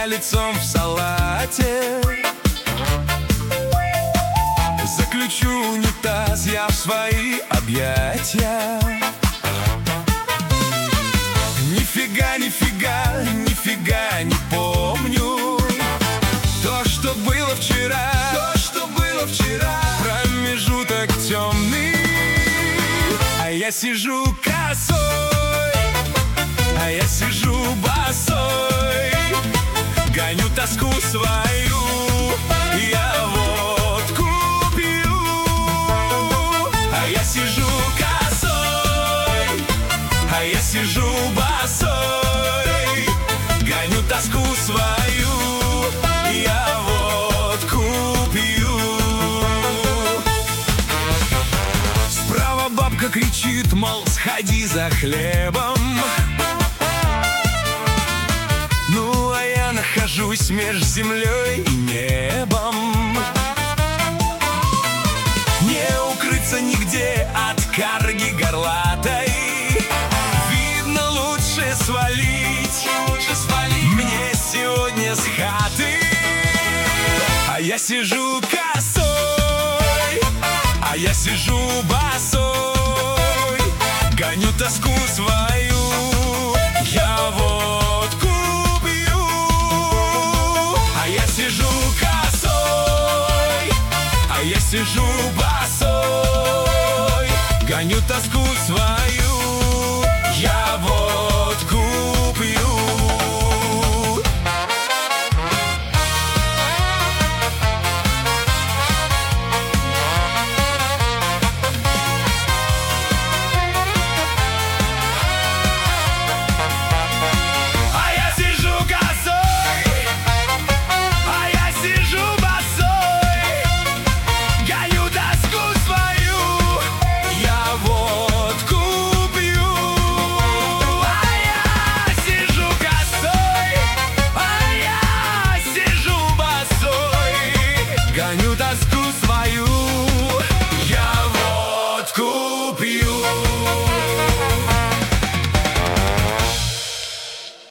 лицом в салате. Заключу унитаз я в свои объятия. Нифига, нифига, нифига не помню то, что было вчера, промежуток темный. А я сижу косой, а я сижу босой, гоню тоску свою, я водку пью. А я сижу косой, а я сижу босой, гоню тоску свою, я водку пью. Справа бабка кричит, мол, сходи за хлебом. Ну, а я нахожусь меж землей и небом. Не укрыться нигде от карги горлатой. Видно, лучше свалить мне сегодня с хаты. А я сижу косой, а я сижу босой, гоню тоску свою, я водку пью. А я сижу косой, а я сижу босой, гоню тоску свою, я водку пью. Гоню тоску свою.